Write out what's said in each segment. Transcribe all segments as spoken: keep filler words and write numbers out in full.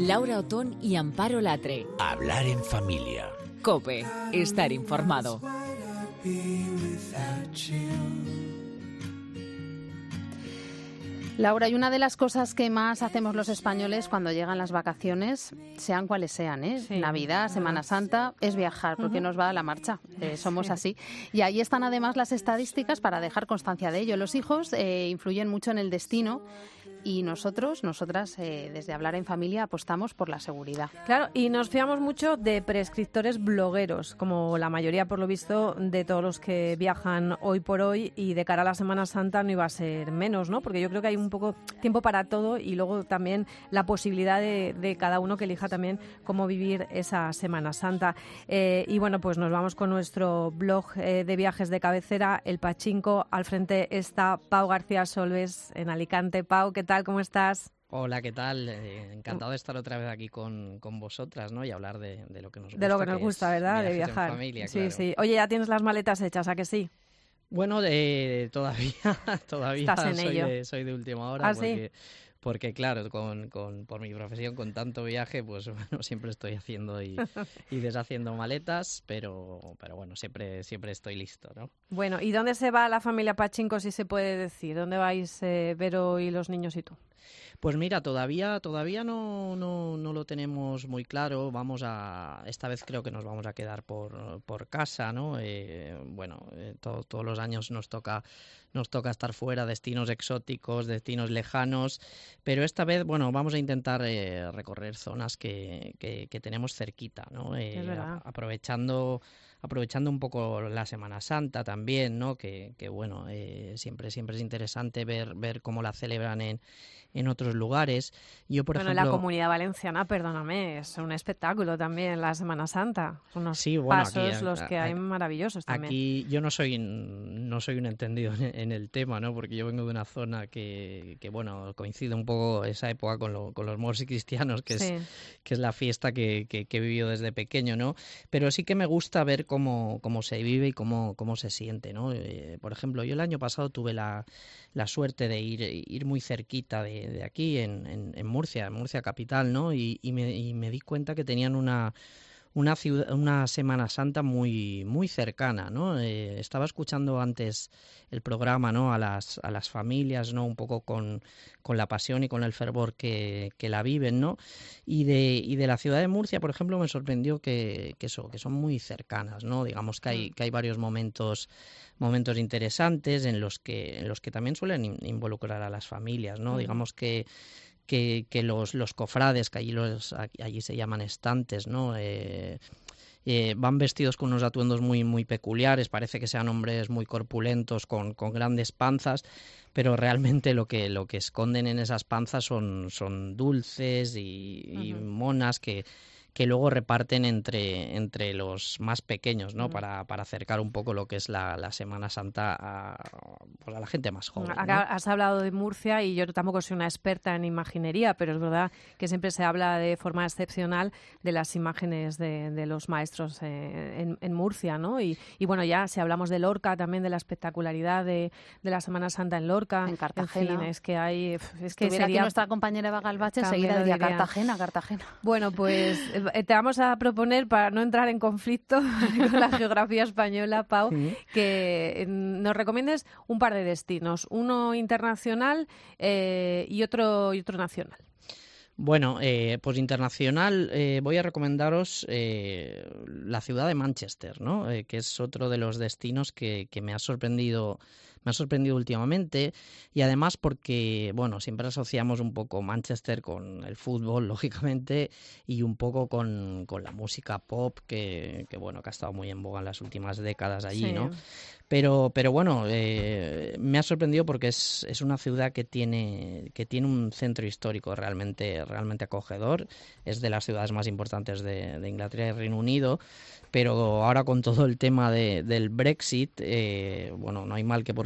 Laura Otón y Amparo Latre. Hablar en familia. COPE. Estar informado. Laura, y una de las cosas que más hacemos los españoles cuando llegan las vacaciones, sean cuales sean, ¿eh? Sí. Navidad, Semana Santa, es viajar, porque uh-huh. nos va a la marcha. Eh, somos sí. así. Y ahí están además las estadísticas para dejar constancia de ello. Los hijos eh, influyen mucho en el destino. Y nosotros, nosotras, eh, desde Hablar en Familia, apostamos por la seguridad. Claro, y nos fiamos mucho de prescriptores blogueros, como la mayoría, por lo visto, de todos los que viajan hoy por hoy, y de cara a la Semana Santa no iba a ser menos, ¿no? Porque yo creo que hay un poco tiempo para todo y luego también la posibilidad de, de cada uno que elija también cómo vivir esa Semana Santa. Eh, y bueno, pues nos vamos con nuestro blog eh, de viajes de cabecera, El Pachinko. Al frente está Pau García Solves en Alicante. Pau, ¿qué tal? ¿Cómo estás? Hola, ¿qué tal? Eh, encantado de estar otra vez aquí con, con vosotras, ¿no? Y hablar de, de lo que nos gusta. De lo que nos gusta, ¿verdad? De viajar. En familia, sí, claro. sí. Oye, ¿ya tienes las maletas hechas, a que sí? Bueno, de, todavía, todavía Estás en soy, ello. De, soy de última hora. ¿Ah, porque, sí? Porque claro, con, con, por mi profesión, con tanto viaje, pues bueno, siempre estoy haciendo y, y deshaciendo maletas, pero, pero bueno, siempre, siempre estoy listo, ¿no? Bueno, ¿y dónde se va la familia Pachinko, si se puede decir? ¿Dónde vais eh, Vero y los niños y tú? Pues mira, todavía todavía no, no, no lo tenemos muy claro. Vamos a esta vez creo que nos vamos a quedar por, por casa, ¿no? Eh, bueno, eh, to, todos los años nos toca nos toca estar fuera, destinos exóticos, destinos lejanos, pero esta vez, bueno, vamos a intentar eh, recorrer zonas que, que, que tenemos cerquita, ¿no? Eh, es verdad. a, aprovechando aprovechando un poco la Semana Santa también, ¿no? Que, que bueno, eh, siempre siempre es interesante ver ver cómo la celebran en en otros lugares. Yo, por bueno, ejemplo, la Comunidad Valenciana, perdóname, es un espectáculo también la Semana Santa. Unos sí, bueno, pasos aquí, los que aquí, hay maravillosos también. Aquí yo no soy no soy un entendido en, en el tema, ¿no? Porque yo vengo de una zona que, que bueno, coincide un poco esa época con, lo, con los moros y cristianos, que sí. es que es la fiesta que, que, que he vivido desde pequeño, ¿no? Pero sí que me gusta ver cómo, cómo se vive y cómo, cómo se siente, ¿no? Eh, por ejemplo, yo el año pasado tuve la, la suerte de ir, ir muy cerquita de de aquí en, en, en Murcia, en Murcia capital, ¿no? Y, y, me, y me di cuenta que tenían una una ciudad, una Semana Santa muy muy cercana, ¿no? Eh, estaba escuchando antes el programa, ¿no? A las a las familias, ¿no? Un poco con, con la pasión y con el fervor que, que la viven, ¿no? Y de y de la ciudad de Murcia, por ejemplo, me sorprendió que, que eso, que son muy cercanas, ¿no? Digamos que hay que hay varios momentos momentos interesantes en los que en los que también suelen involucrar a las familias, ¿no? Uh-huh. Digamos que que, que los, los cofrades, que allí los allí se llaman estantes, ¿no? Eh, eh, van vestidos con unos atuendos muy muy peculiares, parece que sean hombres muy corpulentos con, con grandes panzas, pero realmente lo que lo que esconden en esas panzas son, son dulces y, uh-huh. y monas que que luego reparten entre entre los más pequeños, ¿no? Uh-huh. Para, para acercar un poco lo que es la, la Semana Santa a, pues a la gente más joven, ¿no? Acá has hablado de Murcia y yo tampoco soy una experta en imaginería, pero es verdad que siempre se habla de forma excepcional de las imágenes de, de los maestros eh, en, en Murcia, ¿no? Y, y bueno, ya si hablamos de Lorca, también de la espectacularidad de, de la Semana Santa en Lorca. En Cartagena. En fin, es que hay... Es que sería aquí nuestra compañera Eva Galvache, enseguida diría Cartagena, Cartagena. Bueno, pues... te vamos a proponer, para no entrar en conflicto con la geografía española, Pau, sí. que nos recomiendes un par de destinos, uno internacional eh, y otro y otro nacional. Bueno, eh, pues internacional eh, voy a recomendaros eh, la ciudad de Manchester, ¿no? Eh, que es otro de los destinos que, que me ha sorprendido me ha sorprendido últimamente, y además porque, bueno, siempre asociamos un poco Manchester con el fútbol, lógicamente, y un poco con, con la música pop que, que, bueno, que ha estado muy en boga en las últimas décadas allí, sí. ¿no? Pero, pero bueno, eh, me ha sorprendido porque es, es una ciudad que tiene, que tiene un centro histórico realmente, realmente acogedor. Es de las ciudades más importantes de, de Inglaterra y Reino Unido, pero ahora con todo el tema de, del Brexit, eh, bueno, no hay mal que por bien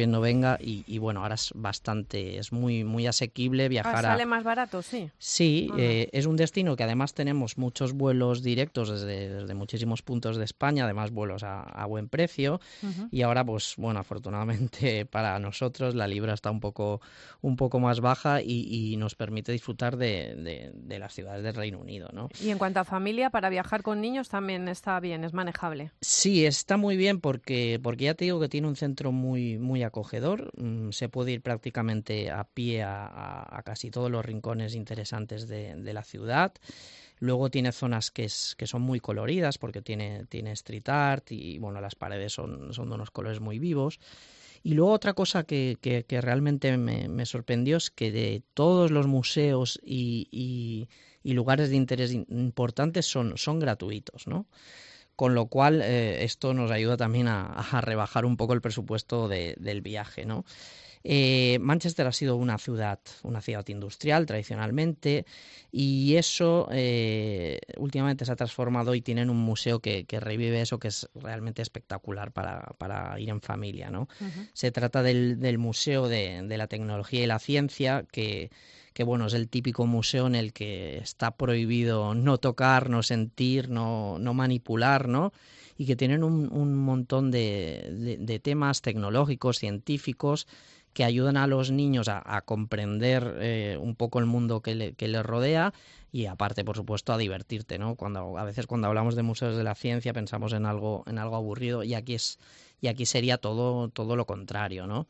bien no venga y, y bueno, ahora es bastante, es muy muy asequible viajar. Ah, ¿sale a... más barato? Sí. Sí, uh-huh. eh, es un destino que además tenemos muchos vuelos directos desde, desde muchísimos puntos de España, además vuelos a, a buen precio uh-huh. y ahora pues bueno, afortunadamente para nosotros la libra está un poco un poco más baja y, y nos permite disfrutar de, de, de las ciudades del Reino Unido, ¿no? Y en cuanto a familia, para viajar con niños también está bien, es manejable. Sí, está muy bien porque porque ya te digo que tiene un centro muy muy acogedor, se puede ir prácticamente a pie a, a, a casi todos los rincones interesantes de, de la ciudad. Luego tiene zonas que, es, que son muy coloridas porque tiene, tiene street art y bueno, las paredes son, son de unos colores muy vivos. Y luego otra cosa que, que, que realmente me, me sorprendió es que de todos los museos y, y, y lugares de interés importantes son, son gratuitos, ¿no? Con lo cual eh, esto nos ayuda también a, a rebajar un poco el presupuesto de, del viaje, ¿no? Eh, Manchester ha sido una ciudad, una ciudad industrial tradicionalmente y eso eh, últimamente se ha transformado y tienen un museo que, que revive eso, que es realmente espectacular para, para ir en familia, ¿no? Uh-huh. Se trata del, del Museo de, de la Tecnología y la Ciencia, que, que bueno, es el típico museo en el que está prohibido no tocar, no sentir, no, no manipular, ¿no? Y que tienen un, un montón de, de, de temas tecnológicos, científicos, que ayudan a los niños a, a comprender eh, un poco el mundo que, le, que les rodea y aparte, por supuesto, a divertirte, ¿no? Cuando a veces cuando hablamos de museos de la ciencia pensamos en algo en algo aburrido y aquí es y aquí sería todo todo lo contrario, ¿no?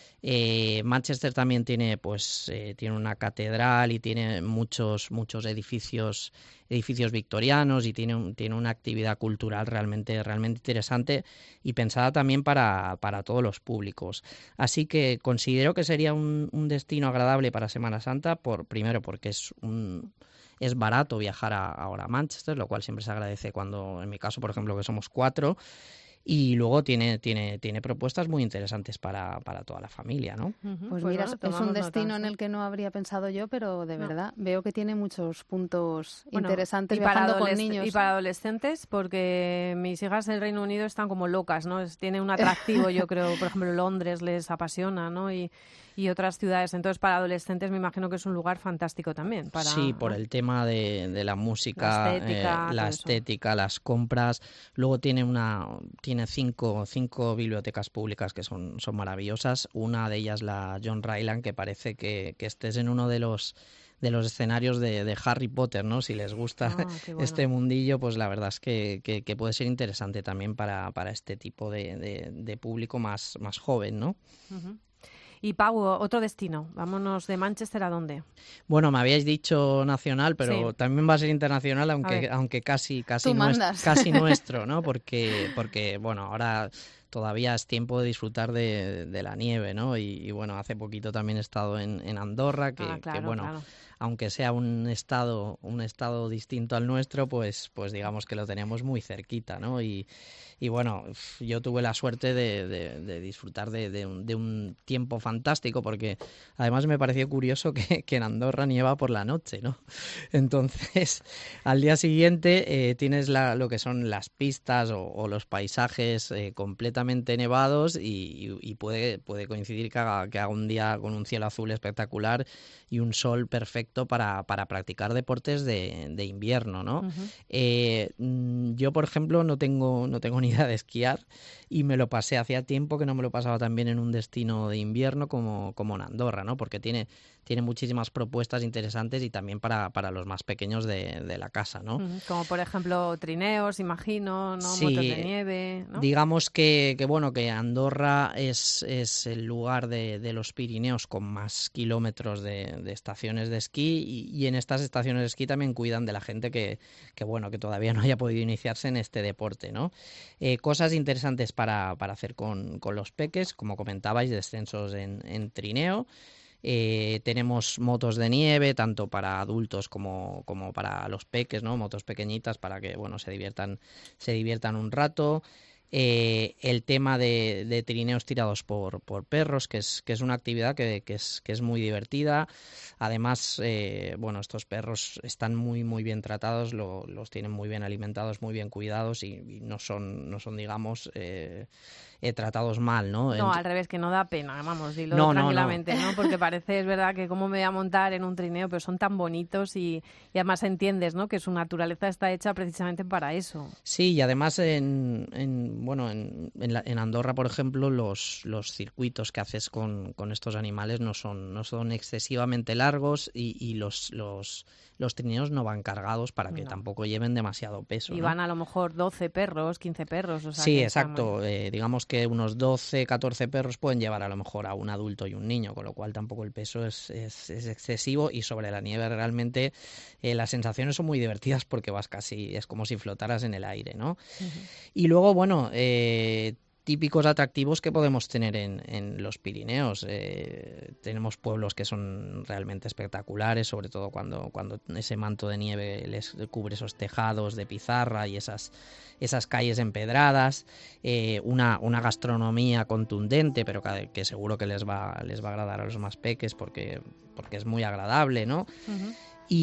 Eh, Manchester también tiene pues eh, tiene una catedral y tiene muchos muchos edificios edificios victorianos y tiene un, tiene una actividad cultural realmente realmente interesante y pensada también para, para todos los públicos. Así que considero que sería un, un destino agradable para Semana Santa, por primero porque es un es barato viajar a, ahora a Manchester, lo cual siempre se agradece cuando, en mi caso, por ejemplo, que somos cuatro. Y luego tiene tiene tiene propuestas muy interesantes para, para toda la familia, ¿no? Uh-huh. Pues, pues mira, bueno, es un destino notas, en el que no habría pensado yo, pero de no. verdad veo que tiene muchos puntos bueno, interesantes viajando con niños. Y para adolescentes, porque mis hijas del Reino Unido están como locas, ¿no? Es, tiene un atractivo, yo creo, por ejemplo, Londres les apasiona, ¿no? Y y otras ciudades. Entonces, para adolescentes me imagino que es un lugar fantástico también. Para, sí, por ¿no? el tema de, de la música, la estética, eh, la estética las compras. Luego tiene una tiene cinco, cinco bibliotecas públicas que son, son maravillosas. Una de ellas, la John Ryland, que parece que, que estés en uno de los de los escenarios de, de Harry Potter, ¿no? Si les gusta ah, bueno. este mundillo, pues la verdad es que, que, que puede ser interesante también para, para este tipo de, de, de público más, más joven, ¿no? Uh-huh. Y Pau, otro destino. Vámonos de Manchester, ¿a dónde? Bueno, me habíais dicho nacional, pero sí. también va a ser internacional, aunque aunque casi casi nuestro, casi nuestro, ¿no? Porque porque bueno, ahora todavía es tiempo de disfrutar de, de la nieve, ¿no? Y, y bueno, hace poquito también he estado en, en Andorra, que, ah, claro, que bueno, claro. aunque sea un estado un estado distinto al nuestro, pues pues digamos que lo tenemos muy cerquita, ¿no? Y Y bueno, yo tuve la suerte de, de, de disfrutar de, de, un, de un tiempo fantástico, porque además me pareció curioso que, que en Andorra nieva por la noche, ¿no? Entonces, al día siguiente eh, tienes la, lo que son las pistas o, o los paisajes eh, completamente nevados y, y puede, puede coincidir que haga, que haga un día con un cielo azul espectacular y un sol perfecto para, para practicar deportes de, de invierno, ¿no? Uh-huh. Eh, yo, por ejemplo, no tengo, no tengo ni idea de esquiar y me lo pasé hacía tiempo que no me lo pasaba tan bien en un destino de invierno como, como en Andorra, ¿no? Porque tiene, tiene muchísimas propuestas interesantes y también para, para los más pequeños de, de la casa, ¿no? Uh-huh. Como por ejemplo trineos, imagino, ¿no? Sí, motos de nieve, ¿no? Digamos que, que bueno, que Andorra es, es el lugar de, de los Pirineos con más kilómetros de, de estaciones de esquí y, y en estas estaciones de esquí también cuidan de la gente que, que bueno, que todavía no haya podido iniciarse en este deporte, ¿no? Eh, cosas interesantes para, para hacer con, con los peques, como comentabais, descensos en, en trineo. Eh, tenemos motos de nieve, tanto para adultos como, como para los peques, ¿no? Motos pequeñitas para que, bueno, se diviertan, se diviertan un rato. Eh, el tema de, de trineos tirados por, por perros, que es, que es una actividad que, que, es, que es muy divertida. Además, eh, bueno, estos perros están muy muy bien tratados, lo, los tienen muy bien alimentados, muy bien cuidados y, y no son, no son digamos, eh, eh, tratados mal, ¿no? No, Ent- al revés, que no da pena, vamos, dilo No, no, tranquilamente, no. ¿no? Porque parece, es verdad, que cómo me voy a montar en un trineo, pero son tan bonitos y, y además entiendes, ¿no? Que su naturaleza está hecha precisamente para eso. Sí, y además en, en bueno en, en, la, en Andorra, por ejemplo, los, los circuitos que haces con, con estos animales no son, no son excesivamente largos y, y los, los, los trineos no van cargados para que No. tampoco lleven demasiado peso, Y ¿no? van a lo mejor doce perros, quince perros. O sea, Sí, que está exacto. muy- Eh, digamos que unos doce, catorce perros pueden llevar a lo mejor a un adulto y un niño, con lo cual tampoco el peso es, es, es excesivo, y sobre la nieve realmente eh, las sensaciones son muy divertidas porque vas casi, es como si flotaras en el aire, ¿no? Ujú. Y luego, bueno, eh, típicos atractivos que podemos tener en, en los Pirineos. Eh, tenemos pueblos que son realmente espectaculares, sobre todo cuando, cuando ese manto de nieve les cubre esos tejados de pizarra y esas, esas calles empedradas. Eh, una, una gastronomía contundente, pero que, que seguro que les va, les va a agradar a los más peques porque, porque es muy agradable, ¿no? Ujú.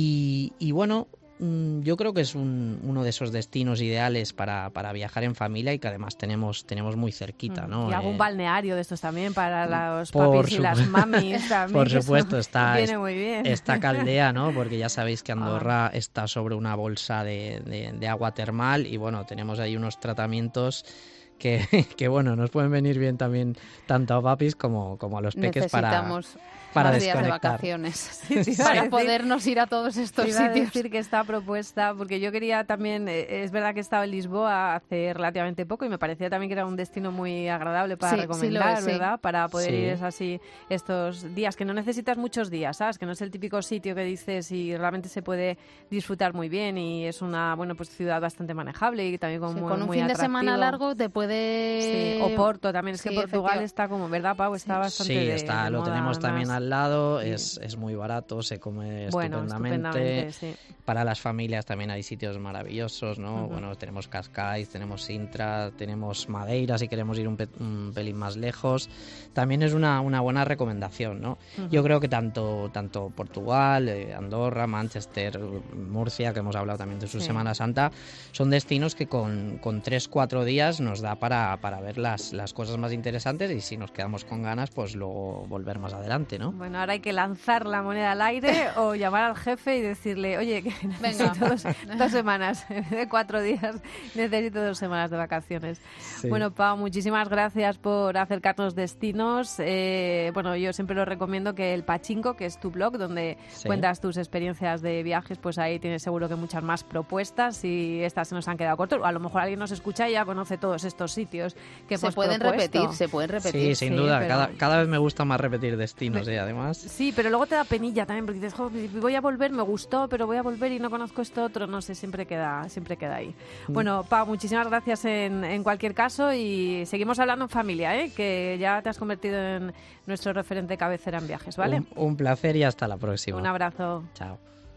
Y, y bueno, yo creo que es un, uno de esos destinos ideales para, para viajar en familia y que además tenemos, tenemos muy cerquita, ¿no? Y algún Eh, balneario de estos también para los por papis y las supu- mamis también. Por que eso supuesto, está, viene muy bien. está Caldea, ¿no? Porque ya sabéis que Andorra está sobre una bolsa de, de, de agua termal y bueno, tenemos ahí unos tratamientos que, que bueno, nos pueden venir bien también tanto a papis como, como a los peques para, Necesitamos para más días de desconectar. vacaciones Sí, te iba a para decir- podernos ir a todos estos Te iba a sitios. decir que esta propuesta, porque yo quería también, eh, es verdad que he estado en Lisboa hace relativamente poco y me parecía también que era un destino muy agradable para Sí, sí lo recomendar, es, sí. ¿verdad? Para poder Sí. ir es así estos días, que no necesitas muchos días, ¿sabes? Que no es el típico sitio que dices y realmente se puede disfrutar muy bien y es una, bueno, pues ciudad bastante manejable y también con, Sí, muy, con un muy fin de semana atractivo. largo te puede... Sí, o Porto también, es que Sí, Portugal efectiva- está como, ¿verdad, Pau? Está bastante Sí, de- está, de lo moda, tenemos también además. al lado, Sí. es, es muy barato, se come Bueno, estupendamente. estupendamente, sí. Para las familias también hay sitios maravillosos, ¿no? Ujú. Bueno, tenemos Cascais, tenemos Sintra, tenemos Madeira si queremos ir un, pe- un pelín más lejos. También es una, una buena recomendación, ¿no? Ujú. Yo creo que tanto, tanto Portugal, eh, Andorra, Manchester, Murcia, que hemos hablado también de su Sí. Semana Santa, son destinos que con, con tres, cuatro días nos da para, para ver las, las cosas más interesantes y si nos quedamos con ganas, pues luego volver más adelante, ¿no? Bueno, ahora hay que lanzar la moneda al aire o llamar al jefe y decirle, oye, que necesito Venga. dos, dos semanas, en vez de cuatro días, necesito dos semanas de vacaciones. Sí. Bueno, Pau, muchísimas gracias por acercarnos destinos. Eh, bueno, yo siempre lo recomiendo que el Pachinko, que es tu blog, donde Sí. cuentas tus experiencias de viajes, pues ahí tienes seguro que muchas más propuestas y estas se nos han quedado cortas. O a lo mejor alguien nos escucha y ya conoce todos estos sitios que Se hemos pueden propuesto. repetir, se pueden repetir. Sí, sin sí, duda. pero- Cada, cada vez me gusta más repetir destinos, ¿eh? Además. Sí, pero luego te da penilla también, porque dices, "Jo, voy a volver, me gustó, pero voy a volver y no conozco esto otro", no sé, siempre queda, siempre queda ahí. Mm. Bueno, Pau, muchísimas gracias en, en cualquier caso y seguimos hablando en familia, ¿eh? Que ya te has convertido en nuestro referente cabecera en viajes, ¿vale? Un, un placer y hasta la próxima. Un abrazo. Chao.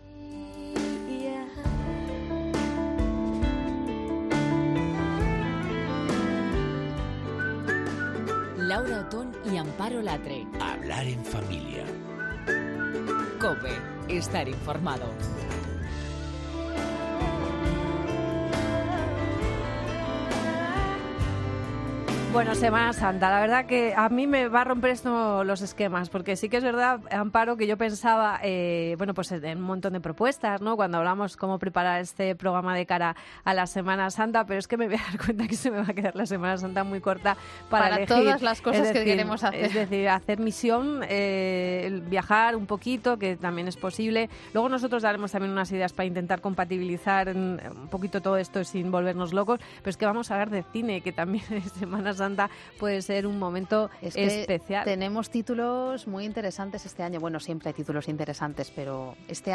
Laura Otón y Amparo Latre. Hablar en familia. COPE. Estar informado. Bueno, Semana Santa, la verdad que a mí me va a romper esto los esquemas, porque sí que es verdad, Amparo, que yo pensaba, eh, bueno, pues en un montón de propuestas, ¿no? Cuando hablamos cómo preparar este programa de cara a la Semana Santa, pero es que me voy a dar cuenta que se me va a quedar la Semana Santa muy corta para, Para elegir. todas las cosas Es que decir, queremos hacer. Es decir, hacer misión, eh, el viajar un poquito, que también es posible. Luego nosotros daremos también unas ideas para intentar compatibilizar en- un poquito todo esto sin volvernos locos, pero es que vamos a hablar de cine, que también en Semana Santa puede ser un momento Es que especial. tenemos títulos muy interesantes este año. Bueno, siempre hay títulos interesantes, pero este